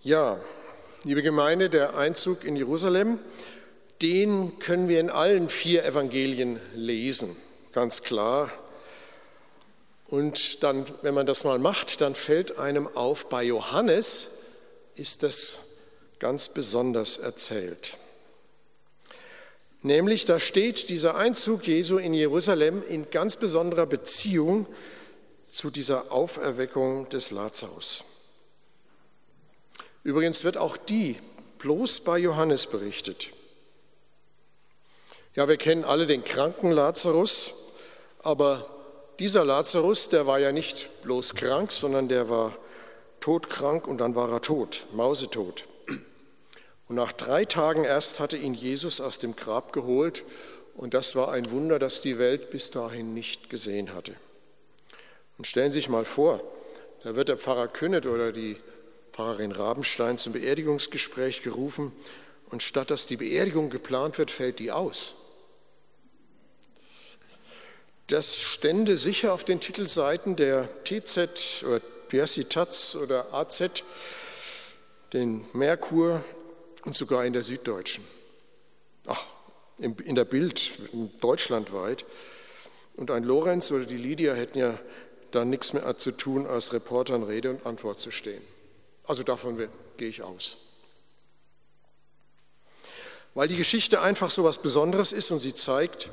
Ja, liebe Gemeinde, der Einzug in Jerusalem, den können wir in allen 4 Evangelien lesen, ganz klar. Und dann, wenn man das mal macht, dann fällt einem auf, bei Johannes ist das ganz besonders erzählt. Nämlich, da steht dieser Einzug Jesu in Jerusalem in ganz besonderer Beziehung zu dieser Auferweckung des Lazarus. Übrigens wird auch die bloß bei Johannes berichtet. Ja, wir kennen alle den kranken Lazarus, aber dieser Lazarus, der war ja nicht bloß krank, sondern der war todkrank und dann war er tot, mausetot. Und nach 3 Tagen erst hatte ihn Jesus aus dem Grab geholt und das war ein Wunder, das die Welt bis dahin nicht gesehen hatte. Und stellen Sie sich mal vor, da wird der Pfarrer Künnet oder die Pfarrerin Rabenstein zum Beerdigungsgespräch gerufen und statt dass die Beerdigung geplant wird, fällt die aus. Das stände sicher auf den Titelseiten der TZ oder wie heißt die, Taz oder AZ, den Merkur und sogar in der Süddeutschen. In der Bild, deutschlandweit. Und ein Lorenz oder die Lydia hätten ja da nichts mehr zu tun, als Reportern Rede und Antwort zu stehen. Also davon gehe ich aus. Weil die Geschichte einfach so was Besonderes ist und sie zeigt,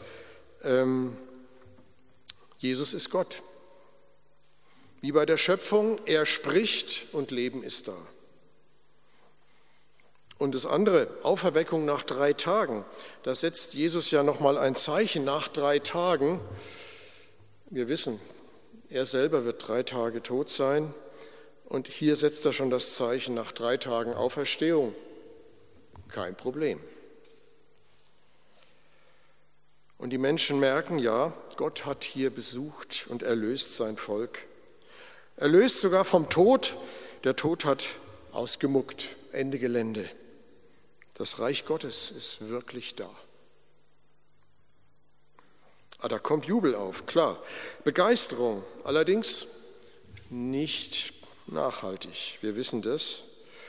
Jesus ist Gott. Wie bei der Schöpfung, er spricht und Leben ist da. Und das andere, Auferweckung nach 3 Tagen, da setzt Jesus ja nochmal ein Zeichen nach 3 Tagen. Wir wissen, er selber wird 3 Tage tot sein. Und hier setzt er schon das Zeichen nach 3 Tagen Auferstehung. Kein Problem. Und die Menschen merken, ja, Gott hat hier besucht und erlöst sein Volk. Erlöst sogar vom Tod. Der Tod hat ausgemuckt. Ende Gelände. Das Reich Gottes ist wirklich da. Da kommt Jubel auf, klar. Begeisterung, allerdings nicht nachhaltig. Wir wissen das.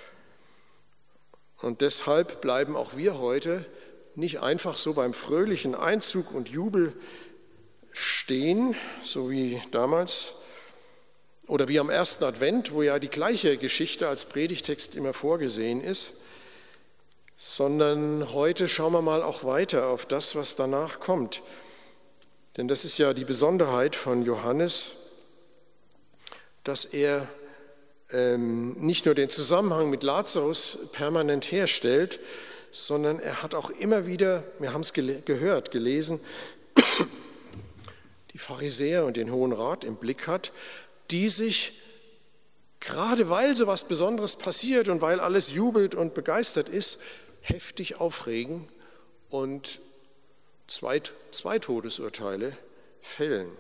Und deshalb bleiben auch wir heute nicht einfach so beim fröhlichen Einzug und Jubel stehen, so wie damals oder wie am 1. Advent, wo ja die gleiche Geschichte als Predigtext immer vorgesehen ist, sondern heute schauen wir mal auch weiter auf das, was danach kommt. Denn das ist ja die Besonderheit von Johannes, dass er nicht nur den Zusammenhang mit Lazarus permanent herstellt, sondern er hat auch immer wieder, wir haben es gehört, gelesen, die Pharisäer und den Hohen Rat im Blick hat, die sich, gerade weil so was Besonderes passiert und weil alles jubelt und begeistert ist, heftig aufregen und 2 Todesurteile fällen.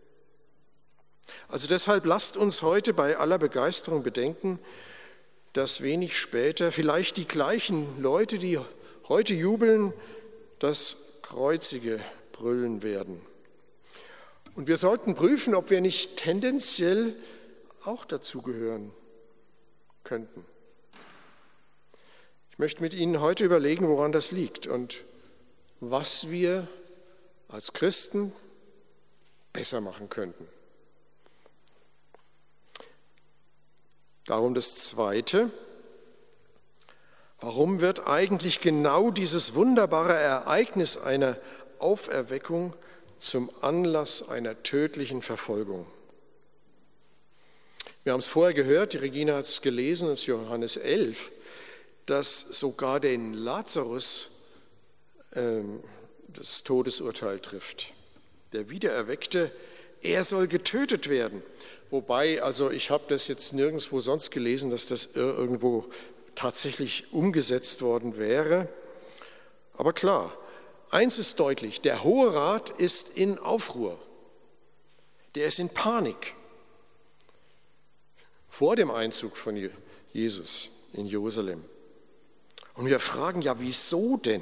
Also deshalb lasst uns heute bei aller Begeisterung bedenken, dass wenig später vielleicht die gleichen Leute, die heute jubeln, das Kreuzige brüllen werden. Und wir sollten prüfen, ob wir nicht tendenziell auch dazugehören könnten. Ich möchte mit Ihnen heute überlegen, woran das liegt und was wir als Christen besser machen könnten. Darum das Zweite. Warum wird eigentlich genau dieses wunderbare Ereignis einer Auferweckung zum Anlass einer tödlichen Verfolgung? Wir haben es vorher gehört, die Regina hat es gelesen, aus Johannes 11, dass sogar den Lazarus das Todesurteil trifft. Der Wiedererweckte, er soll getötet werden. Wobei, also ich habe das jetzt nirgendwo sonst gelesen, dass das irgendwo tatsächlich umgesetzt worden wäre. Aber klar, eins ist deutlich, der Hohe Rat ist in Aufruhr. Der ist in Panik vor dem Einzug von Jesus in Jerusalem. Und wir fragen ja, wieso denn?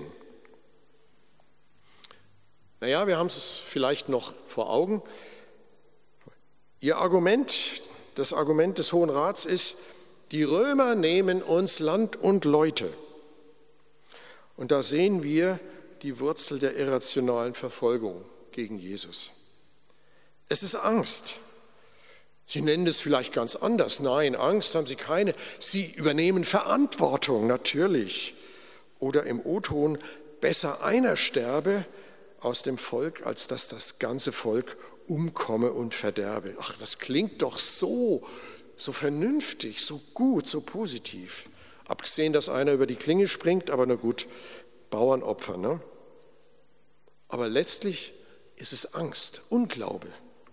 Naja, wir haben es vielleicht noch vor Augen. Das Argument des Hohen Rats ist, Die Römer nehmen uns Land und Leute. Und da sehen wir die Wurzel der irrationalen Verfolgung gegen Jesus. Es ist Angst. Sie nennen es vielleicht ganz anders. Nein, Angst haben sie keine. Sie übernehmen Verantwortung, natürlich. Oder im O-Ton, besser einer sterbe aus dem Volk, als dass das ganze Volk umkomme und verderbe. Ach, das klingt doch so vernünftig, so gut, so positiv. Abgesehen, dass einer über die Klinge springt, aber na gut, Bauernopfer, ne? Aber letztlich ist es Angst, Unglaube.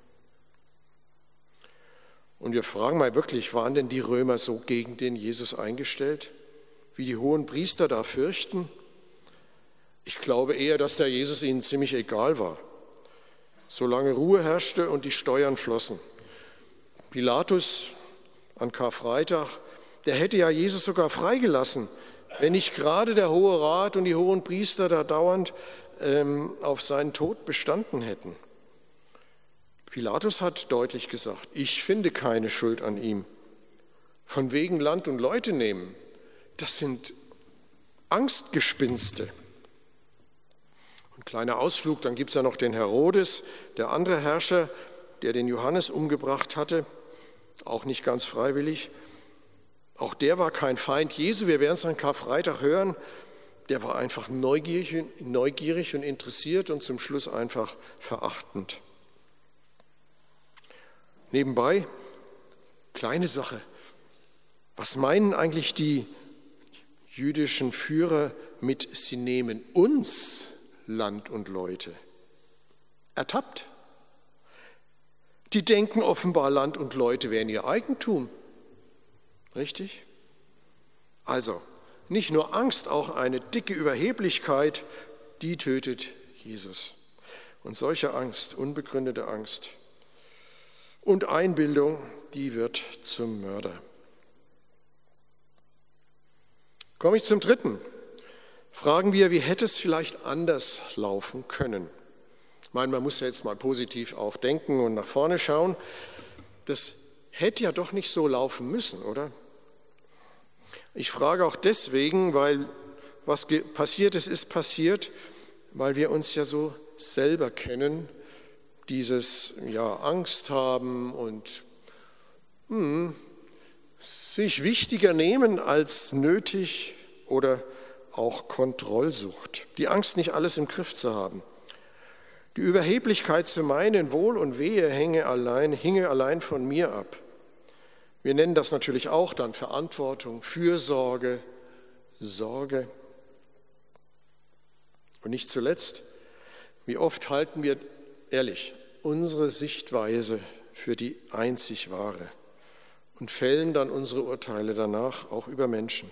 Und wir fragen mal wirklich, waren denn die Römer so gegen den Jesus eingestellt, wie die hohen Priester da fürchten? Ich glaube eher, dass der Jesus ihnen ziemlich egal war, solange Ruhe herrschte und die Steuern flossen. Pilatus an Karfreitag, der hätte ja Jesus sogar freigelassen, wenn nicht gerade der Hohe Rat und die hohen Priester da dauernd auf seinen Tod bestanden hätten. Pilatus hat deutlich gesagt, ich finde keine Schuld an ihm. Von wegen Land und Leute nehmen, das sind Angstgespinste. Ein kleiner Ausflug, dann gibt es ja noch den Herodes, der andere Herrscher, der den Johannes umgebracht hatte, auch nicht ganz freiwillig. Auch der war kein Feind Jesu, wir werden es an Karfreitag hören. Der war einfach neugierig und interessiert und zum Schluss einfach verachtend. Nebenbei, kleine Sache, was meinen eigentlich die jüdischen Führer mit, sie nehmen uns Land und Leute? Ertappt. Die denken offenbar, Land und Leute wären ihr Eigentum. Richtig? Also, nicht nur Angst, auch eine dicke Überheblichkeit, die tötet Jesus. Und solche Angst, unbegründete Angst und Einbildung, die wird zum Mörder. Komme ich zum dritten. Fragen wir, wie hätte es vielleicht anders laufen können? Ich meine, man muss ja jetzt mal positiv auch denken und nach vorne schauen. Das hätte ja doch nicht so laufen müssen, oder? Ich frage auch deswegen, weil was passiert ist, ist passiert, weil wir uns ja so selber kennen, dieses Angst haben und sich wichtiger nehmen als nötig oder auch Kontrollsucht. Die Angst, nicht alles im Griff zu haben. Die Überheblichkeit zu meinen, Wohl und Wehe hinge allein von mir ab. Wir nennen das natürlich auch dann Verantwortung, Fürsorge, Sorge. Und nicht zuletzt, wie oft halten wir, ehrlich, unsere Sichtweise für die einzig wahre und fällen dann unsere Urteile danach auch über Menschen.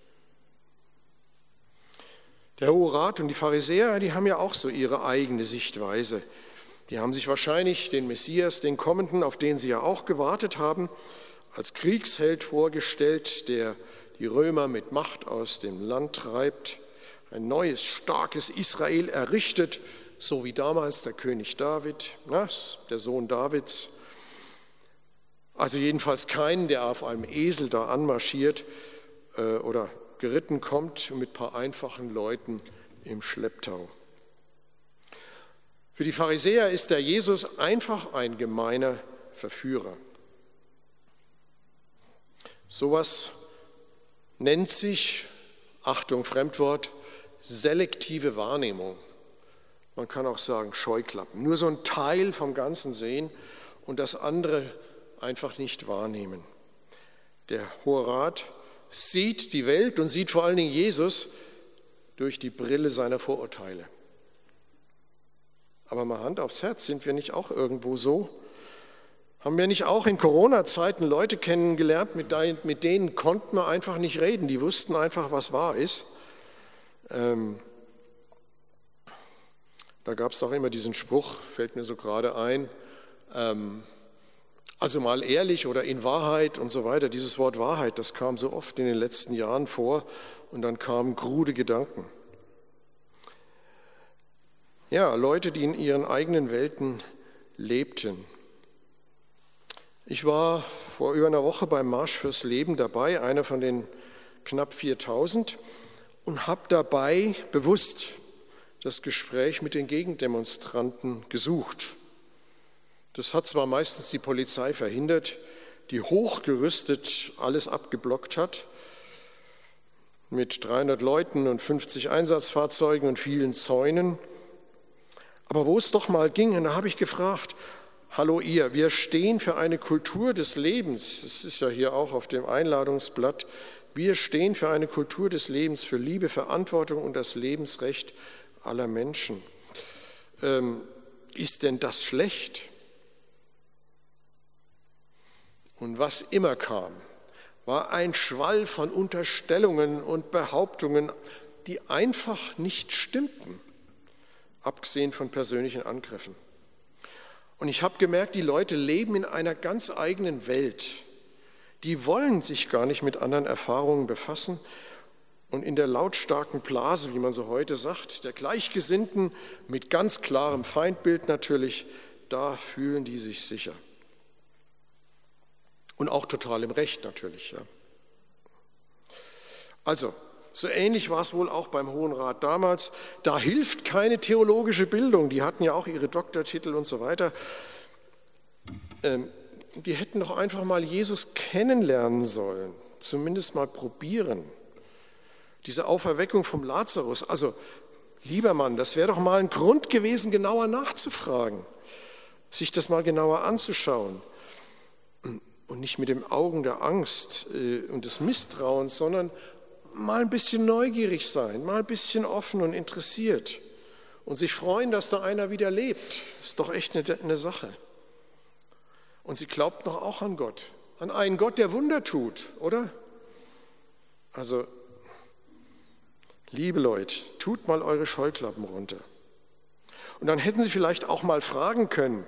Der Hohe Rat und die Pharisäer, die haben ja auch so ihre eigene Sichtweise. Die haben sich wahrscheinlich den Messias, den Kommenden, auf den sie ja auch gewartet haben, als Kriegsheld vorgestellt, der die Römer mit Macht aus dem Land treibt, ein neues, starkes Israel errichtet, so wie damals der König David, der Sohn Davids. Also jedenfalls keinen, der auf einem Esel da anmarschiert oder geritten kommt mit ein paar einfachen Leuten im Schlepptau. Für die Pharisäer ist der Jesus einfach ein gemeiner Verführer. Sowas nennt sich, Achtung, Fremdwort, selektive Wahrnehmung. Man kann auch sagen Scheuklappen. Nur so ein Teil vom Ganzen sehen und das andere einfach nicht wahrnehmen. Der Hohe Rat sieht die Welt und sieht vor allen Dingen Jesus durch die Brille seiner Vorurteile. Aber mal Hand aufs Herz, sind wir nicht auch irgendwo so? Haben wir nicht auch in Corona-Zeiten Leute kennengelernt, mit denen konnten wir einfach nicht reden, die wussten einfach, was wahr ist. Da gab es auch immer diesen Spruch, fällt mir so gerade ein, also mal ehrlich oder in Wahrheit und so weiter. Dieses Wort Wahrheit, das kam so oft in den letzten Jahren vor und dann kamen krude Gedanken. Ja, Leute, die in ihren eigenen Welten lebten. Ich war vor über einer Woche beim Marsch fürs Leben dabei, einer von den knapp 4000, und habe dabei bewusst das Gespräch mit den Gegendemonstranten gesucht. Das hat zwar meistens die Polizei verhindert, die hochgerüstet alles abgeblockt hat, mit 300 Leuten und 50 Einsatzfahrzeugen und vielen Zäunen. Aber wo es doch mal ging, und da habe ich gefragt, hallo ihr, wir stehen für eine Kultur des Lebens, das ist ja hier auch auf dem Einladungsblatt, wir stehen für eine Kultur des Lebens, für Liebe, Verantwortung und das Lebensrecht aller Menschen. Ist denn das schlecht? Und was immer kam, war ein Schwall von Unterstellungen und Behauptungen, die einfach nicht stimmten, abgesehen von persönlichen Angriffen. Und ich habe gemerkt, die Leute leben in einer ganz eigenen Welt. Die wollen sich gar nicht mit anderen Erfahrungen befassen. Und in der lautstarken Blase, wie man so heute sagt, der Gleichgesinnten mit ganz klarem Feindbild natürlich, da fühlen die sich sicher. Und auch total im Recht natürlich. Ja. Also, so ähnlich war es wohl auch beim Hohen Rat damals. Da hilft keine theologische Bildung. Die hatten ja auch ihre Doktortitel und so weiter. Die hätten doch einfach mal Jesus kennenlernen sollen, zumindest mal probieren. Diese Auferweckung vom Lazarus, also lieber Mann, das wäre doch mal ein Grund gewesen, genauer nachzufragen, sich das mal genauer anzuschauen. Und nicht mit den Augen der Angst und des Misstrauens, sondern mal ein bisschen neugierig sein, mal ein bisschen offen und interessiert und sich freuen, dass da einer wieder lebt. Ist doch echt eine Sache. Und sie glaubt noch auch an Gott, an einen Gott, der Wunder tut, oder? Also, liebe Leute, tut mal eure Scheuklappen runter. Und dann hätten sie vielleicht auch mal fragen können,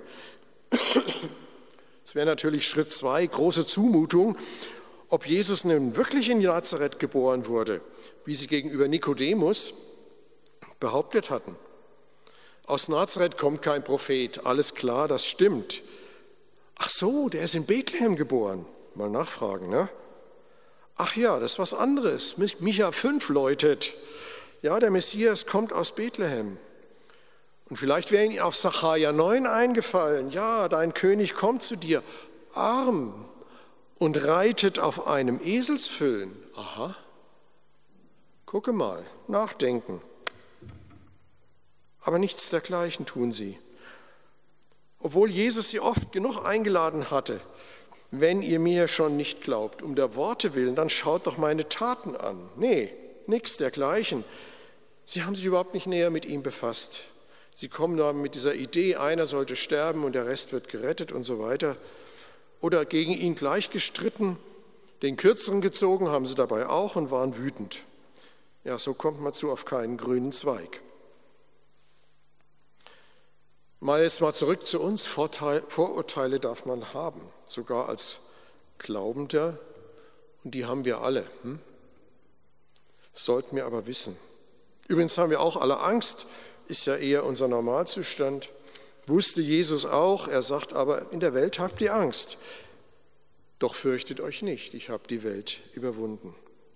das wäre natürlich Schritt 2, große Zumutung, ob Jesus nun wirklich in Nazareth geboren wurde, wie sie gegenüber Nikodemus behauptet hatten. Aus Nazareth kommt kein Prophet, alles klar, das stimmt. Ach so, der ist in Bethlehem geboren. Mal nachfragen, ne? Ach ja, das ist was anderes. Micha 5 läutet, ja, der Messias kommt aus Bethlehem. Und vielleicht wäre Ihnen auch Sacharja 9 eingefallen. Ja, dein König kommt zu dir, arm und reitet auf einem Eselsfüllen. Aha, gucke mal, nachdenken. Aber nichts dergleichen tun sie. Obwohl Jesus sie oft genug eingeladen hatte, wenn ihr mir schon nicht glaubt, um der Worte willen, dann schaut doch meine Taten an. Nee, nichts dergleichen. Sie haben sich überhaupt nicht näher mit ihm befasst. Sie kommen da mit dieser Idee, einer sollte sterben und der Rest wird gerettet und so weiter. Oder gegen ihn gleich gestritten, den Kürzeren gezogen haben sie dabei auch und waren wütend. Ja, so kommt man auf keinen grünen Zweig. Jetzt mal zurück zu uns. Vorurteile darf man haben, sogar als Glaubender. Und die haben wir alle. Sollten wir aber wissen. Übrigens haben wir auch alle Angst, ist ja eher unser Normalzustand. Wusste Jesus auch, er sagt aber, in der Welt habt ihr Angst. Doch fürchtet euch nicht, ich habe die Welt überwunden.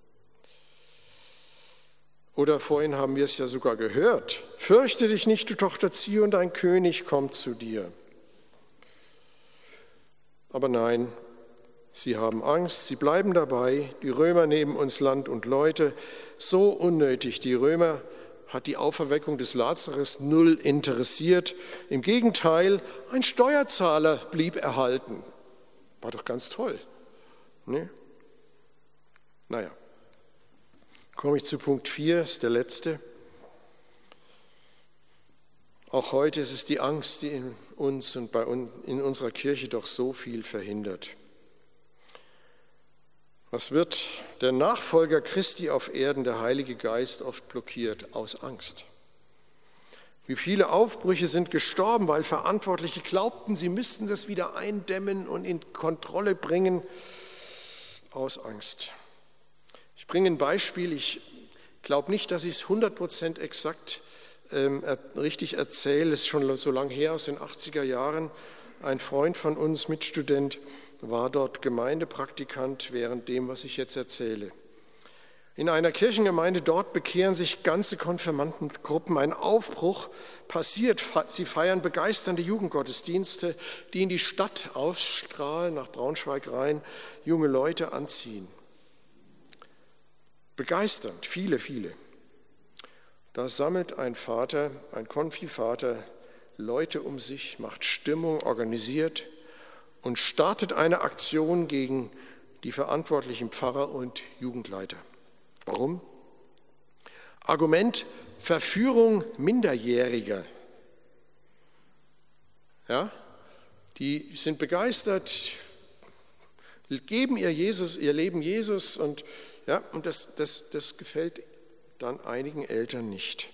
Oder vorhin haben wir es ja sogar gehört. Fürchte dich nicht, du Tochter Zion, dein König kommt zu dir. Aber nein, sie haben Angst, sie bleiben dabei. Die Römer nehmen uns Land und Leute. So unnötig, die Römer hat die Auferweckung des Lazarus null interessiert. Im Gegenteil, ein Steuerzahler blieb erhalten. War doch ganz toll. Ne? Naja, komme ich zu Punkt 4, ist der letzte. Auch heute ist es die Angst, die in uns und in unserer Kirche doch so viel verhindert. Was wird der Nachfolger Christi auf Erden, der Heilige Geist, oft blockiert? Aus Angst. Wie viele Aufbrüche sind gestorben, weil Verantwortliche glaubten, sie müssten das wieder eindämmen und in Kontrolle bringen? Aus Angst. Ich bringe ein Beispiel. Ich glaube nicht, dass ich es 100% exakt richtig erzähle. Es ist schon so lange her, aus den 80er Jahren. Ein Freund von uns, Mitstudent, war dort Gemeindepraktikant während dem, was ich jetzt erzähle. In einer Kirchengemeinde dort bekehren sich ganze Konfirmandengruppen. Ein Aufbruch passiert. Sie feiern begeisternde Jugendgottesdienste, die in die Stadt ausstrahlen, nach Braunschweig rein, junge Leute anziehen. Begeisternd, viele, viele. Da sammelt ein Vater, ein Konfivater, Leute um sich, macht Stimmung, organisiert und startet eine Aktion gegen die verantwortlichen Pfarrer und Jugendleiter. Warum? Argument: Verführung Minderjähriger. Ja, die sind begeistert, geben ihr Leben Jesus und das gefällt dann einigen Eltern nicht.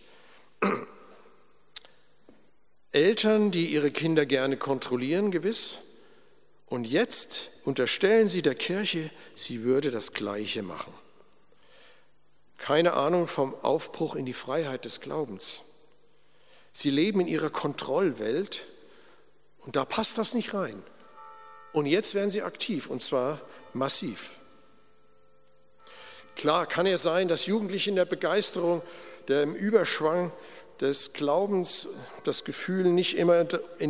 Eltern, die ihre Kinder gerne kontrollieren, gewiss, und jetzt unterstellen sie der Kirche, sie würde das Gleiche machen. Keine Ahnung vom Aufbruch in die Freiheit des Glaubens. Sie leben in ihrer Kontrollwelt und da passt das nicht rein. Und jetzt werden sie aktiv und zwar massiv. Klar kann es sein, dass Jugendliche in der Begeisterung, im Überschwang des Glaubens das Gefühl nicht immer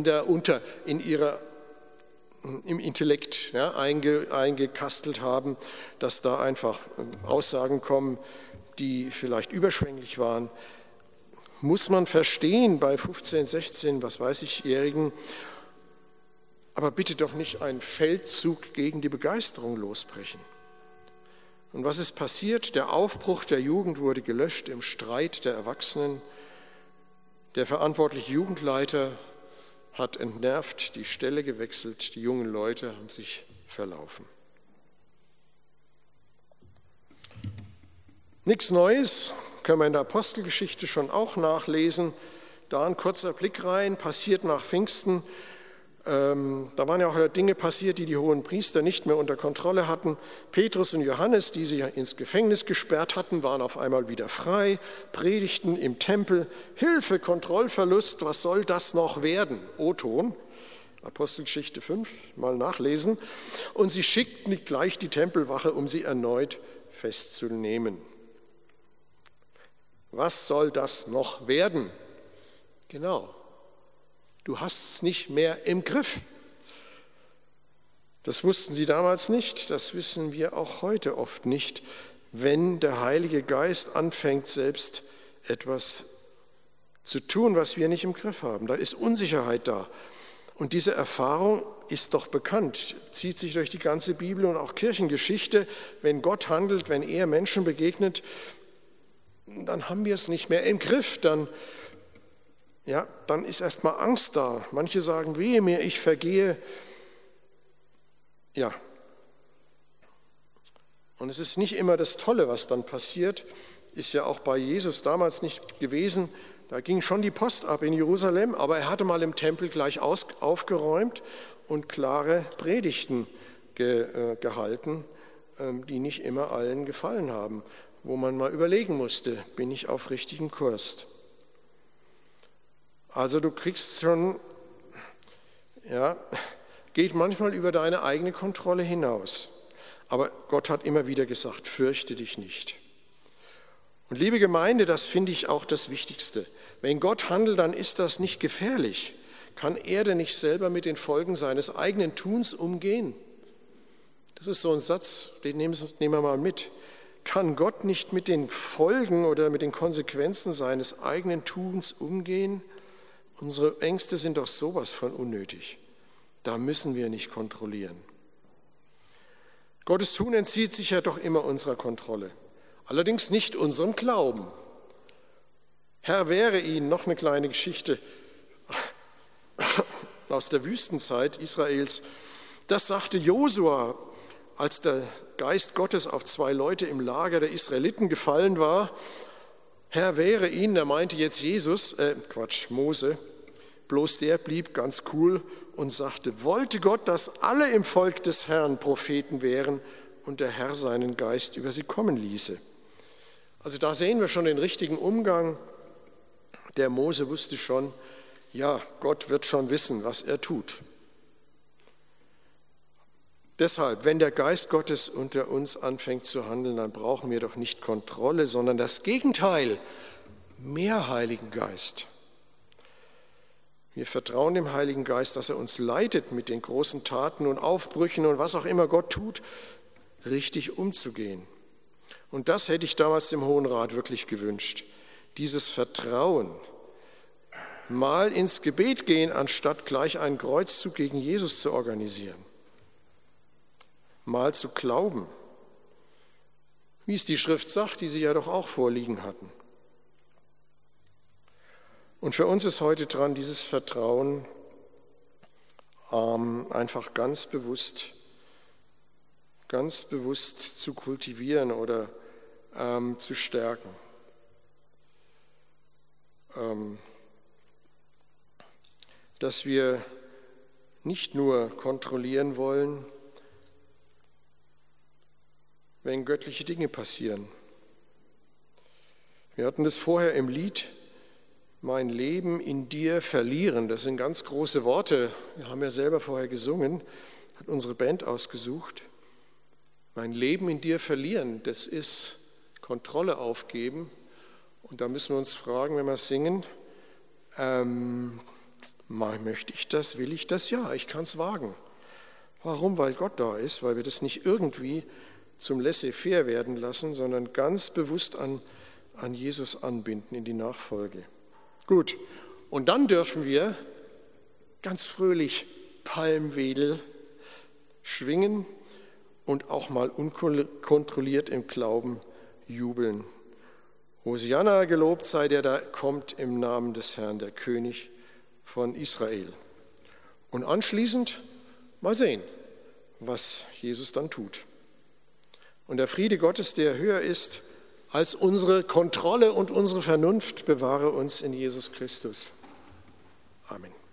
im Intellekt eingekastelt haben, dass da einfach Aussagen kommen, die vielleicht überschwänglich waren. Muss man verstehen bei 15, 16, was weiß ich-Jährigen, aber bitte doch nicht einen Feldzug gegen die Begeisterung losbrechen. Und was ist passiert? Der Aufbruch der Jugend wurde gelöscht im Streit der Erwachsenen. Der verantwortliche Jugendleiter hat entnervt die Stelle gewechselt, die jungen Leute haben sich verlaufen. Nichts Neues, können wir in der Apostelgeschichte schon auch nachlesen. Da ein kurzer Blick rein, passiert nach Pfingsten. Da waren ja auch Dinge passiert, die hohen Priester nicht mehr unter Kontrolle hatten. Petrus und Johannes, die sie ins Gefängnis gesperrt hatten, waren auf einmal wieder frei, predigten im Tempel. Hilfe, Kontrollverlust, was soll das noch werden? O-Ton, Apostelgeschichte 5, mal nachlesen. Und sie schickten gleich die Tempelwache, um sie erneut festzunehmen. Was soll das noch werden? Genau. Du hast es nicht mehr im Griff. Das wussten sie damals nicht, das wissen wir auch heute oft nicht, wenn der Heilige Geist anfängt, selbst etwas zu tun, was wir nicht im Griff haben. Da ist Unsicherheit da. Und diese Erfahrung ist doch bekannt, zieht sich durch die ganze Bibel und auch Kirchengeschichte. Wenn Gott handelt, wenn er Menschen begegnet, dann haben wir es nicht mehr im Griff, dann ist erstmal Angst da. Manche sagen, wehe mir, ich vergehe. Ja. Und es ist nicht immer das Tolle, was dann passiert. Ist ja auch bei Jesus damals nicht gewesen. Da ging schon die Post ab in Jerusalem, aber er hatte mal im Tempel gleich aufgeräumt und klare Predigten gehalten, die nicht immer allen gefallen haben, wo man mal überlegen musste, bin ich auf richtigem Kurs? Also du kriegst schon, geht manchmal über deine eigene Kontrolle hinaus. Aber Gott hat immer wieder gesagt, fürchte dich nicht. Und liebe Gemeinde, das finde ich auch das Wichtigste. Wenn Gott handelt, dann ist das nicht gefährlich. Kann er denn nicht selber mit den Folgen seines eigenen Tuns umgehen? Das ist so ein Satz, den nehmen wir mal mit. Kann Gott nicht mit den Folgen oder mit den Konsequenzen seines eigenen Tuns umgehen? Unsere Ängste sind doch sowas von unnötig. Da müssen wir nicht kontrollieren. Gottes Tun entzieht sich ja doch immer unserer Kontrolle. Allerdings nicht unserem Glauben. Herr, wehre ihn, noch eine kleine Geschichte aus der Wüstenzeit Israels. Das sagte Josua, als der Geist Gottes auf 2 Leute im Lager der Israeliten gefallen war. Herr, wehre ihn, er meinte jetzt Mose. Bloß der blieb ganz cool und sagte, wollte Gott, dass alle im Volk des Herrn Propheten wären und der Herr seinen Geist über sie kommen ließe. Also da sehen wir schon den richtigen Umgang. Der Mose wusste schon, ja, Gott wird schon wissen, was er tut. Deshalb, wenn der Geist Gottes unter uns anfängt zu handeln, dann brauchen wir doch nicht Kontrolle, sondern das Gegenteil, mehr Heiligen Geist. Wir vertrauen dem Heiligen Geist, dass er uns leitet, mit den großen Taten und Aufbrüchen und was auch immer Gott tut, richtig umzugehen. Und das hätte ich damals dem Hohen Rat wirklich gewünscht. Dieses Vertrauen, mal ins Gebet gehen, anstatt gleich einen Kreuzzug gegen Jesus zu organisieren. Mal zu glauben, wie es die Schrift sagt, die sie ja doch auch vorliegen hatten. Und für uns ist heute dran, dieses Vertrauen einfach ganz bewusst zu kultivieren oder zu stärken. Dass wir nicht nur kontrollieren wollen, wenn göttliche Dinge passieren. Wir hatten das vorher im Lied, mein Leben in dir verlieren. Das sind ganz große Worte. Wir haben ja selber vorher gesungen, hat unsere Band ausgesucht. Mein Leben in dir verlieren, das ist Kontrolle aufgeben. Und da müssen wir uns fragen, wenn wir singen, möchte ich das, will ich das? Ja, ich kann es wagen. Warum? Weil Gott da ist, weil wir das nicht irgendwie zum Laissez-faire werden lassen, sondern ganz bewusst an Jesus anbinden in die Nachfolge. Gut, und dann dürfen wir ganz fröhlich Palmwedel schwingen und auch mal unkontrolliert im Glauben jubeln. Hosianna, gelobt sei der, da kommt im Namen des Herrn, der König von Israel. Und anschließend mal sehen, was Jesus dann tut. Und der Friede Gottes, der höher ist als unsere Kontrolle und unsere Vernunft, bewahre uns in Jesus Christus. Amen.